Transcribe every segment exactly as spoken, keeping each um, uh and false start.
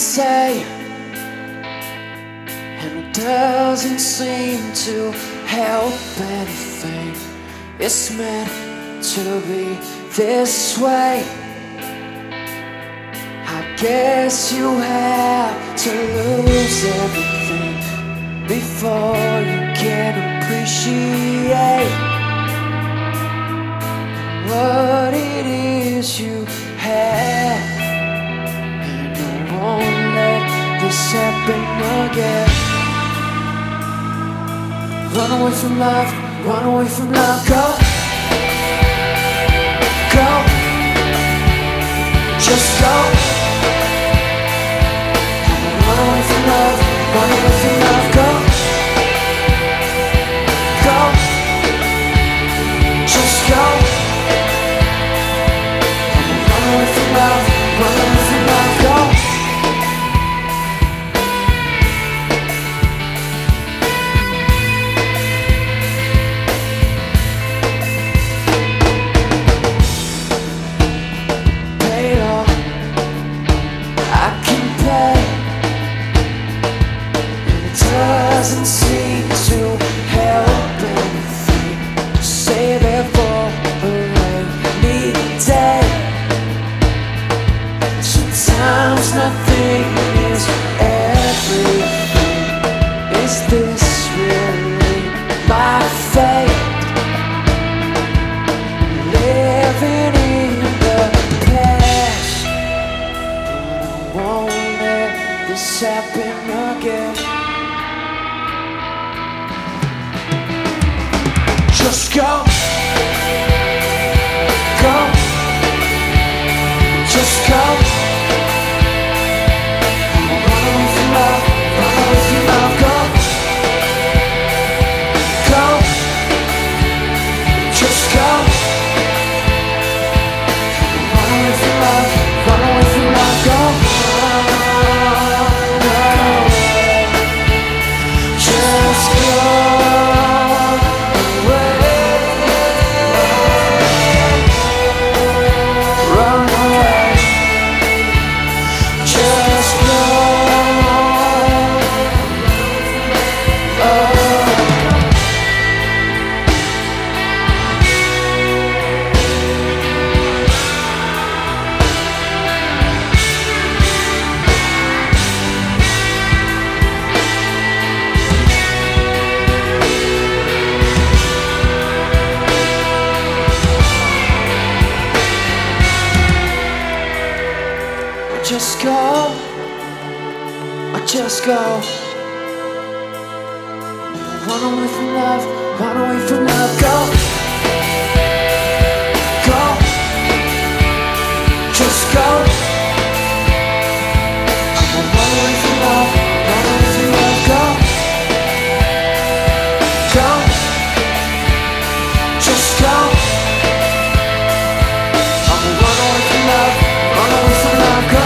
say, and it doesn't seem to help anything. It's meant to be this way. I guess you have to lose everything before you can appreciate what it is you have. And I won't let this happen again. Run away from love, run away from love, go, go, just go. Run away from love, run away from love, go, go, just go. Run away from love, run away from love, go. Doesn't seem to help anything. Save it for a rainy day. Sometimes nothing is everything. Is this really my fate? Living in the past, but I won't let this happen again. Just go, go, just go. Run away from love, run away from love, go, go, just go. Run away from love, run away from love, go. Just go. Just go, I just go. Run away from love, run away from love, go, go, just go. Run away from love, run away from love, go, go, just go. Run away from love, run away from love, go.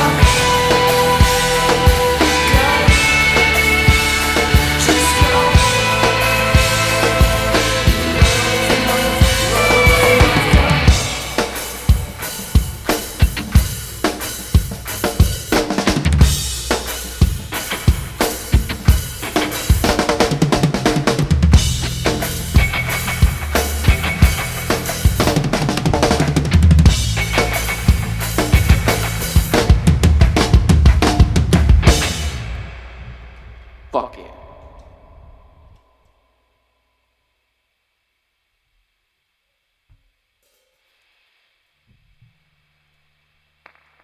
Fuck yeah.